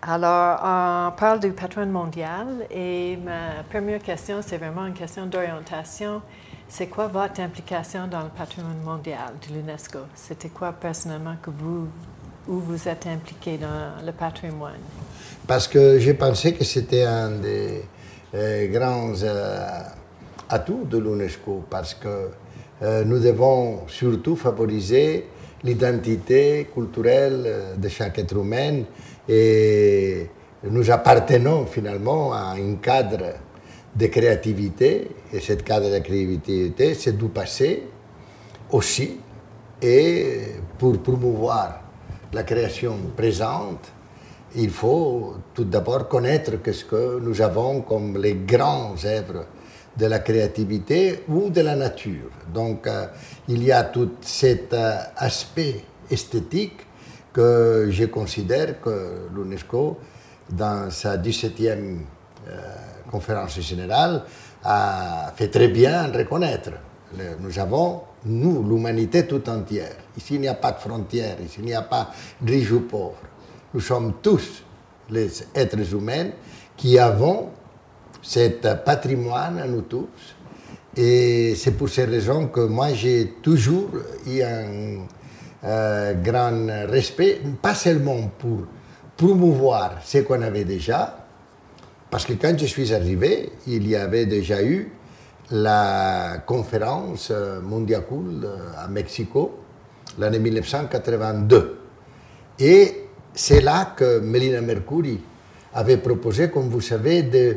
Alors, on parle du patrimoine mondial et ma première question, c'est vraiment une question d'orientation. C'est quoi votre implication dans le patrimoine mondial de l'UNESCO? C'était quoi personnellement où vous êtes impliqué dans le patrimoine? Parce que j'ai pensé que c'était un des grands atouts de l'UNESCO, parce que nous devons surtout favoriser l'identité culturelle de chaque être humain et nous appartenons finalement à un cadre de créativité, et ce cadre de créativité, c'est du passé aussi, et pour promouvoir la création présente, il faut tout d'abord connaître ce que nous avons comme les grands œuvres de la créativité ou de la nature. Donc, il y a tout cet aspect esthétique que je considère que l'UNESCO, dans sa 17e conférence générale, a fait très bien reconnaître. Nous avons, nous, l'humanité tout entière. Ici, il n'y a pas de frontières, ici, il n'y a pas de riches ou pauvres. Nous sommes tous les êtres humains qui avons cet patrimoine à nous tous. Et c'est pour ces raisons que moi, j'ai toujours eu un grand respect, pas seulement pour promouvoir ce qu'on avait déjà, parce que quand je suis arrivé, il y avait déjà eu la conférence mondiale à Mexico, l'année 1982. Et c'est là que Melina Mercouri avait proposé, comme vous savez, de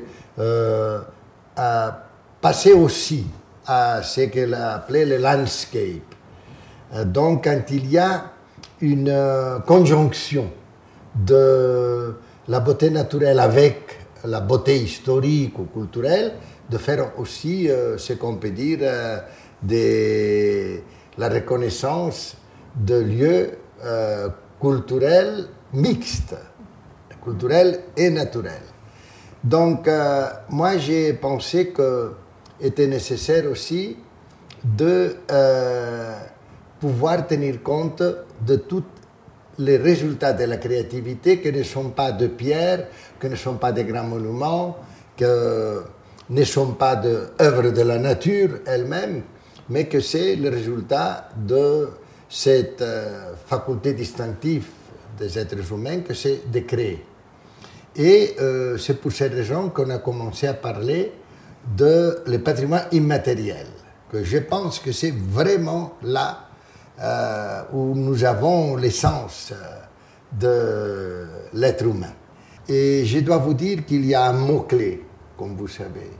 passer aussi à ce qu'elle appelait le landscape. Donc, quand il y a une conjonction de la beauté naturelle avec la beauté historique ou culturelle, de faire aussi ce qu'on peut dire de la reconnaissance de lieux culturels mixtes, culturels et naturels. Donc, moi, j'ai pensé qu'il était nécessaire aussi de pouvoir tenir compte de tous les résultats de la créativité qui ne sont pas de pierre, qui ne sont pas de grands monuments, qui ne sont pas d'œuvres de la nature elle-même, mais que c'est le résultat de cette faculté distinctive des êtres humains que c'est de créer. Et c'est pour cette raison qu'on a commencé à parler de le patrimoine immatériel, que je pense que c'est vraiment là où nous avons l'essence de l'être humain. Et je dois vous dire qu'il y a un mot-clé, comme vous savez.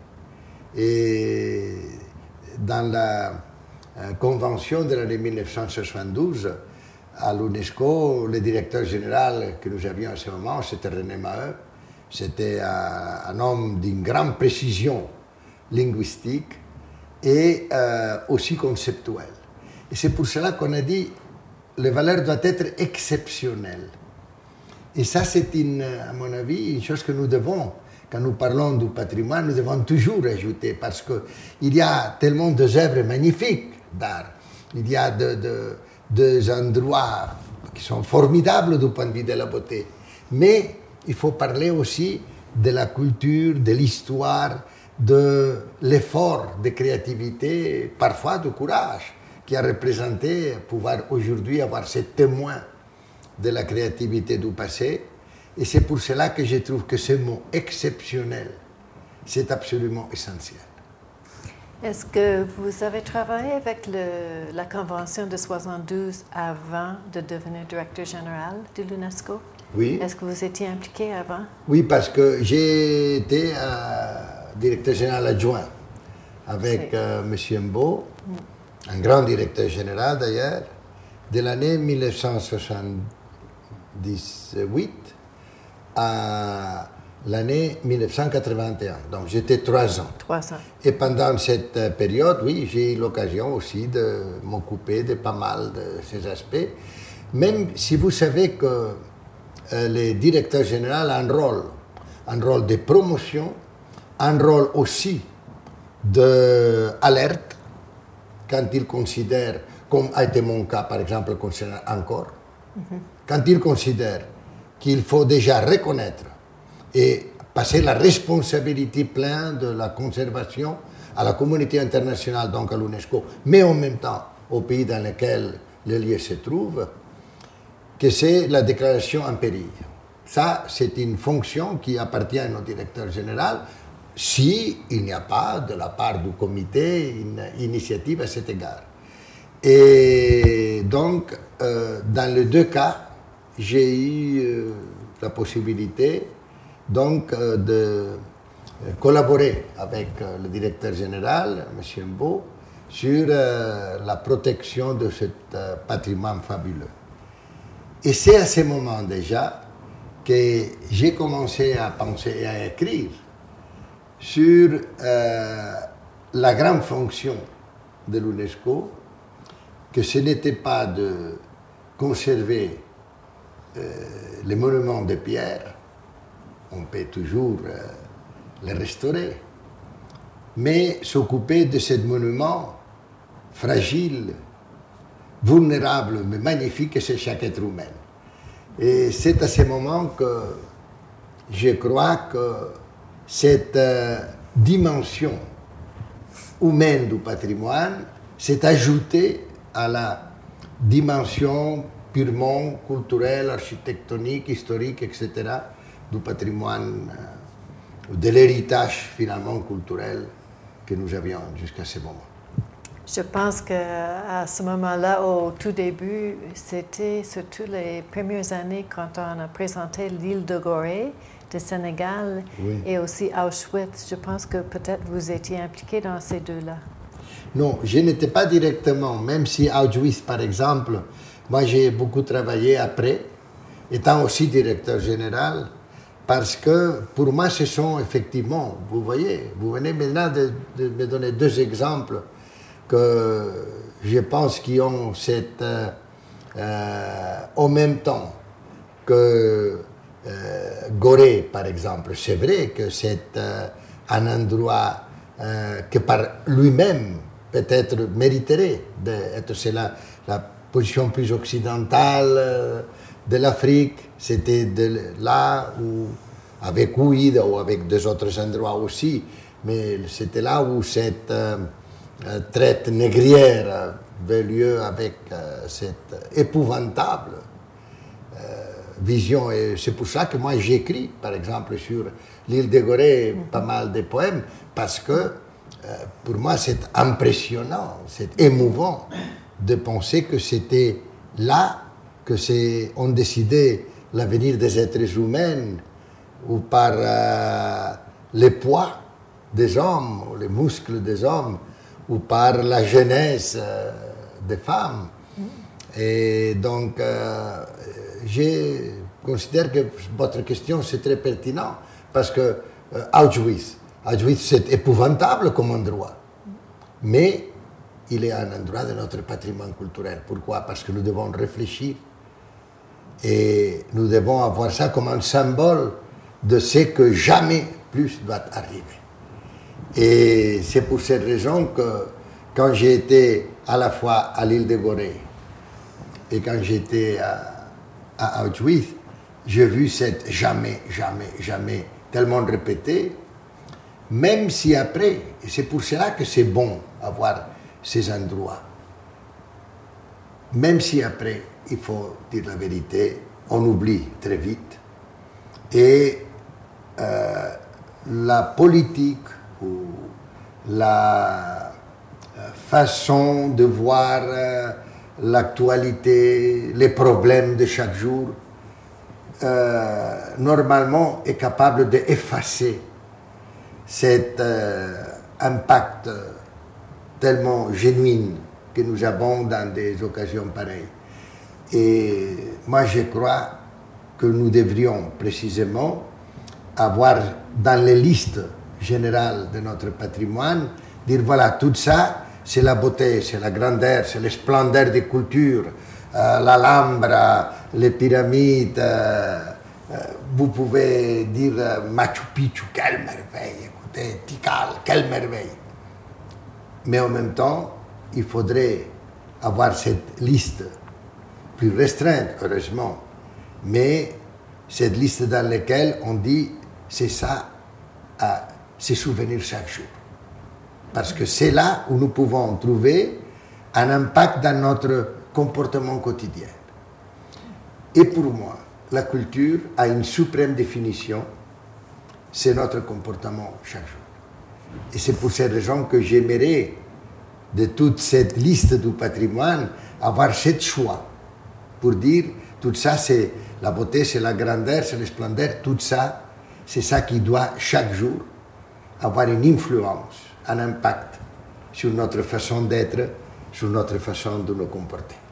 Et dans la convention de l'année 1972, à l'UNESCO, le directeur général que nous avions à ce moment, c'était René Maheu. C'était un homme d'une grande précision linguistique et aussi conceptuelle. Et c'est pour cela qu'on a dit que les valeurs doivent être exceptionnelles. Et ça, c'est, à mon avis, une chose que nous devons, quand nous parlons du patrimoine, nous devons toujours ajouter, parce qu'il y a tellement d'œuvres magnifiques d'art. Il y a des endroits qui sont formidables du point de vue de la beauté. Mais il faut parler aussi de la culture, de l'histoire, de l'effort de créativité, parfois de courage, qui a représenté pouvoir aujourd'hui avoir ce témoin de la créativité du passé. Et c'est pour cela que je trouve que ce mot exceptionnel, c'est absolument essentiel. Est-ce que vous avez travaillé avec la Convention de 72 avant de devenir directeur général de l'UNESCO? Oui. Est-ce que vous étiez impliqué avant? Oui, parce que j'ai été directeur général adjoint avec M. Mbo, un grand directeur général d'ailleurs, de l'année 1978 à l'année 1981. Donc j'étais 3 ans. 3 ans. Et pendant cette période, oui, j'ai eu l'occasion aussi de m'occuper de pas mal de ces aspects. Même si vous savez que le directeur général a un rôle de promotion, un rôle aussi d'alerte quand il considère, comme a été mon cas par exemple concernant Encore, quand il considère qu'il faut déjà reconnaître et passer la responsabilité pleine de la conservation à la communauté internationale, donc à l'UNESCO, mais en même temps au pays dans lequel le lieu se trouve, que c'est la déclaration en péril. Ça, c'est une fonction qui appartient au directeur général s'il n'y a pas de la part du comité une initiative à cet égard. Et donc, dans les deux cas, j'ai eu la possibilité donc, de collaborer avec le directeur général, M. Mbo, sur la protection de ce patrimoine fabuleux. Et c'est à ce moment déjà que j'ai commencé à penser et à écrire sur la grande fonction de l'UNESCO, que ce n'était pas de conserver les monuments de pierre, on peut toujours les restaurer, mais s'occuper de ces monuments fragiles, vulnérables, mais magnifiques, que c'est chaque être humain. Et c'est à ce moment que je crois que cette dimension humaine du patrimoine s'est ajoutée à la dimension purement culturelle, architectonique, historique, etc., du patrimoine, de l'héritage finalement culturel que nous avions jusqu'à ce moment. Je pense qu'à ce moment-là, au tout début, c'était surtout les premières années quand on a présenté l'île de Gorée de Sénégal et aussi Auschwitz. Je pense que peut-être vous étiez impliqué dans ces deux-là. Non, je n'étais pas directement, même si Auschwitz, par exemple, moi j'ai beaucoup travaillé après, étant aussi directeur général, parce que pour moi ce sont effectivement, vous voyez, vous venez maintenant de me donner deux exemples que je pense qu'ils ont cette, en même temps que Gorée, par exemple. C'est vrai que c'est un endroit que par lui-même peut-être mériterait d'être, c'est la position plus occidentale de l'Afrique. C'était là où, avec Ouïda ou avec deux autres endroits aussi, mais c'était là où cette traite négrière avait lieu avec cette épouvantable vision. Et c'est pour ça que moi j'écris, par exemple, sur l'île de Gorée, pas mal de poèmes, parce que pour moi c'est impressionnant, c'est émouvant de penser que c'était là que on décidait l'avenir des êtres humains, ou par les poids des hommes, ou les muscles des hommes, ou par la jeunesse des femmes. Et donc, je considère que votre question, c'est très pertinent, parce que Auschwitz, c'est épouvantable comme endroit, mais il est un endroit de notre patrimoine culturel. Pourquoi? Parce que nous devons réfléchir, et nous devons avoir ça comme un symbole de ce que jamais plus doit arriver. Et c'est pour cette raison que quand j'ai été à la fois à l'île de Gorée et quand j'étais à Auschwitz, j'ai vu cette jamais, jamais, jamais tellement répété, même si après, et c'est pour cela que c'est bon avoir ces endroits, même si après, il faut dire la vérité, on oublie très vite, et la politique ou la façon de voir l'actualité, les problèmes de chaque jour, normalement est capable d'effacer cet impact tellement genuin que nous avons dans des occasions pareilles. Et moi, je crois que nous devrions précisément avoir dans les listes générales de notre patrimoine, dire voilà, tout ça, c'est la beauté, c'est la grandeur, c'est le splendeur des cultures, l'Alhambra, les pyramides, vous pouvez dire Machu Picchu, quelle merveille, écoutez, Tikal, quelle merveille. Mais en même temps, il faudrait avoir cette liste plus restreinte, heureusement, mais cette liste dans laquelle on dit c'est ça, c'est souvenir chaque jour. Parce que c'est là où nous pouvons trouver un impact dans notre comportement quotidien. Et pour moi, la culture a une suprême définition, c'est notre comportement chaque jour. Et c'est pour cette raison que j'aimerais, de toute cette liste du patrimoine, avoir ce choix pour dire tout ça, c'est la beauté, c'est la grandeur, c'est la splendeur, tout ça, c'est ça qui doit chaque jour avoir une influence, un impact sur notre façon d'être, sur notre façon de nous comporter.